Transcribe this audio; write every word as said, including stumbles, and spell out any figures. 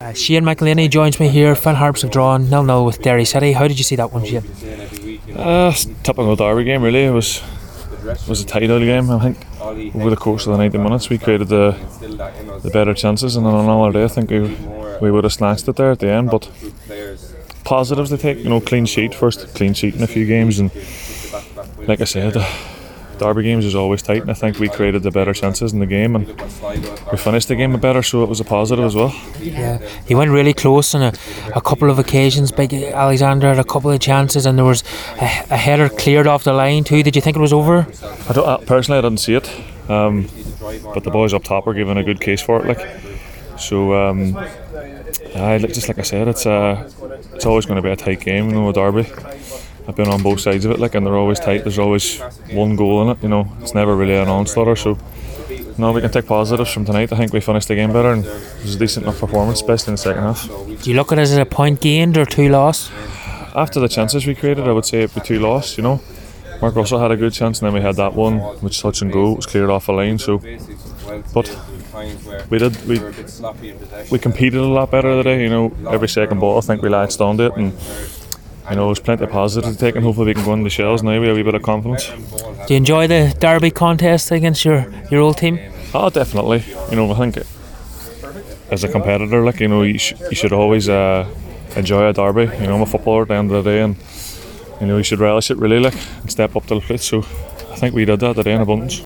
Uh, Shane McElhaney joins me here. Finn Harps have drawn nil nil with Derry City. How did you see that one, Shane? Uh, typical Derby game, really. It was it was a tight early game. I think over the course of the ninety minutes, we created the the better chances, and on another day, I think we we would have snatched it there at the end. But positives they take, you know, clean sheet first, clean sheet in a few games, and like I said, the Derby games is always tight, and I think we created the better chances in the game, and we finished the game better, so it was a positive as well. Yeah, he went really close on a, a couple of occasions. Big Alexander had a couple of chances, and there was a, a header cleared off the line too. Did you think it was over? I don't, uh, personally, I didn't see it, um, but the boys up top were giving a good case for it. Like, so, um, I just like I said, it's uh, it's always going to be a tight game, you know, a derby. I've been on both sides of it, like, and they're always tight. There's always one goal in it, you know. It's never really an onslaughter. So, no, we can take positives from tonight. I think we finished the game better, and it was a decent enough performance, especially in the second half. Do you look at it as a point gained or two lost? After the chances we created, I would say it'd be two lost. You know, Mark Russell had a good chance, and then we had that one, which touch and go, it was cleared off the line. So, but we did we we competed a lot better today. You know, every second ball, I think we latched onto it, and you know, there's plenty of positives to take, and hopefully we can go into the shells now with a wee bit of confidence. Do you enjoy the derby contest against your, your old team? Oh, definitely. You know, I think as a competitor, like, you know, you, sh- you should always uh, enjoy a derby. You know, I'm a footballer at the end of the day, and you know, you should relish it really, like, and step up to the plate. So I think we did that today in abundance.